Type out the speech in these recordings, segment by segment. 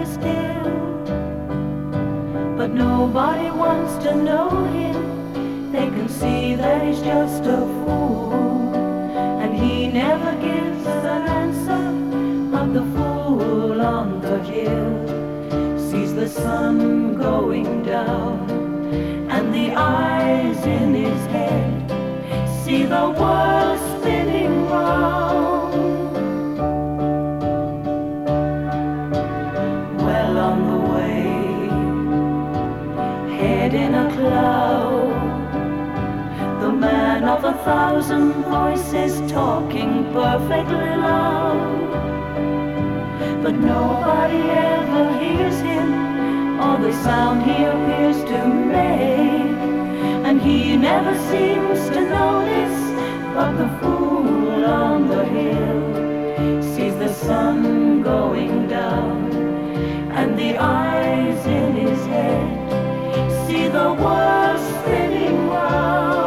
still. But nobody wants to know him. They can see that he's just a fool, and he never gives an answer. But the fool on the hill sees the sun going down, and the eyes in his head see the world spinning round. Well on the way, head in a cloud, the man of 1,000 voices talking perfectly loud. But nobody ever hears him, or the sound he appears to make, and he never seems to notice. But the fool on the hill sees the sun going down, and the eyes in his head see the world spinning round.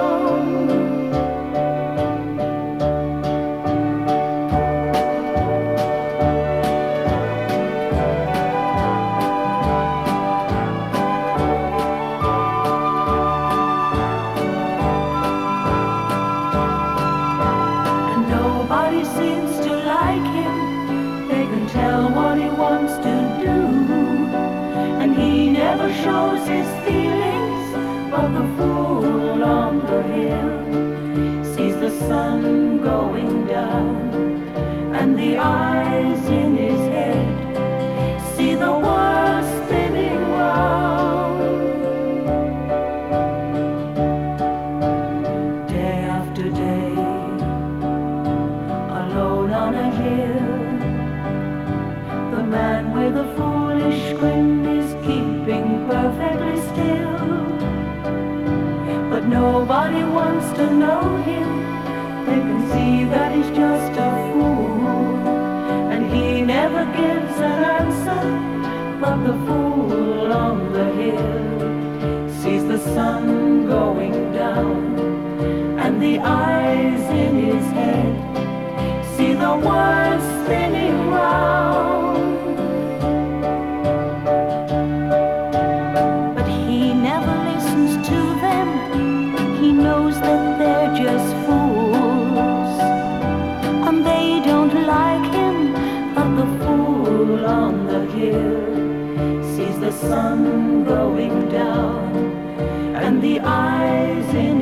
Shows his feelings, but the fool on the hill sees the sun going down, and the eyes in his head see the world spinning round. Day after day, alone on a hill, the man with a foolish grin is keeping perfectly still. But nobody wants to know him. They can see that he's just a fool, and he never gives an answer. But the fool on the hill sees the sun going down, and the eyes in his head see the world spinning round. They're just fools, and they don't like him. But the fool on the hill sees the sun going down, and the eyes in